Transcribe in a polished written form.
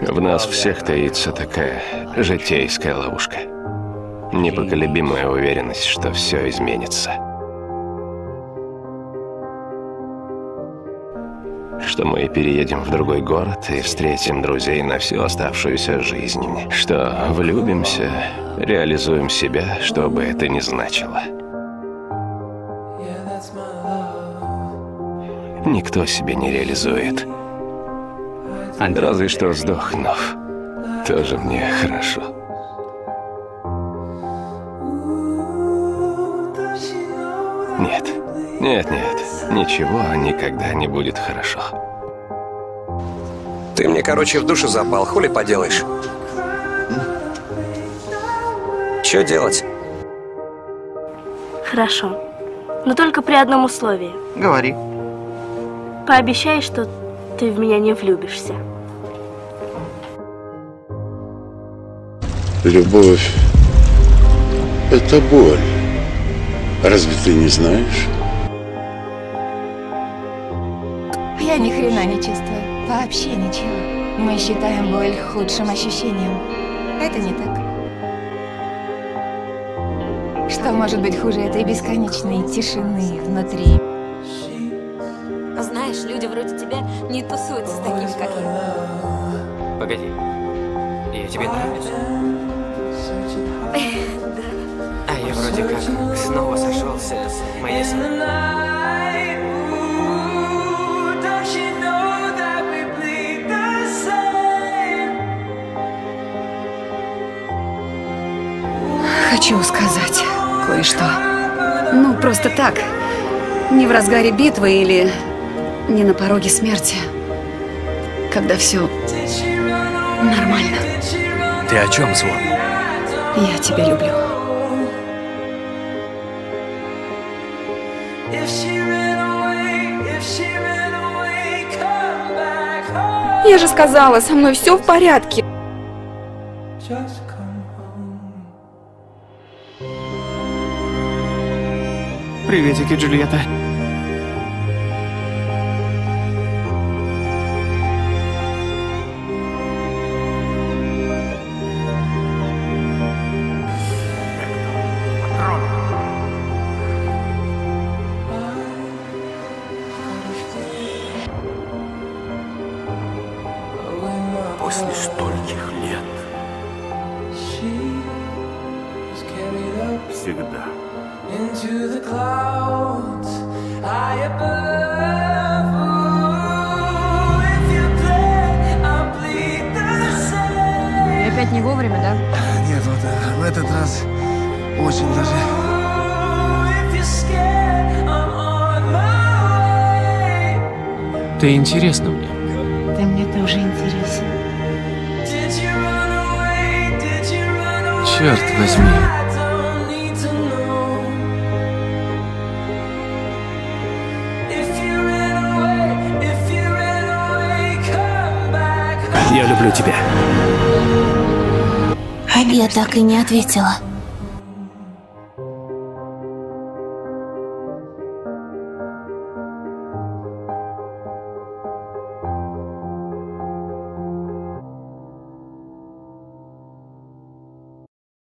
В нас всех таится такая житейская ловушка. Непоколебимая уверенность, что все изменится. Что мы переедем в другой город и встретим друзей на всю оставшуюся жизнь. Что влюбимся, реализуем себя, что бы это ни значило. Никто себя не реализует. Разве что сдохнув. Тоже мне хорошо. Нет, нет, нет. Ничего никогда не будет хорошо. Ты мне, короче, в душу запал. Хули поделаешь? Чё делать? Хорошо. Но только при одном условии. Говори. Пообещай, что ты в меня не влюбишься. Любовь – это боль. Разве ты не знаешь? Я ни хрена не чувствую. Вообще ничего. Мы считаем боль худшим ощущением. Это не так. Что может быть хуже этой бесконечной тишины внутри? Знаешь, люди вроде тебя не тусуются с такими, как я. Погоди. Я тебе нравлюсь? А я вроде как снова сошелся с моей Хочу сказать кое-что. Ну, просто так. Не в разгаре битвы или не на пороге смерти. Когда все нормально. Ты о чем, Свон? Я тебя люблю. Я же сказала, со мной все в порядке. Приветики, Джульетта. После стольких лет. Всегда. И опять не вовремя, да? Нет, вот в этот раз очень даже. Ты интересна мне. Ты мне тоже интересен. Черт возьми. Я люблю тебя. Я так и не ответила.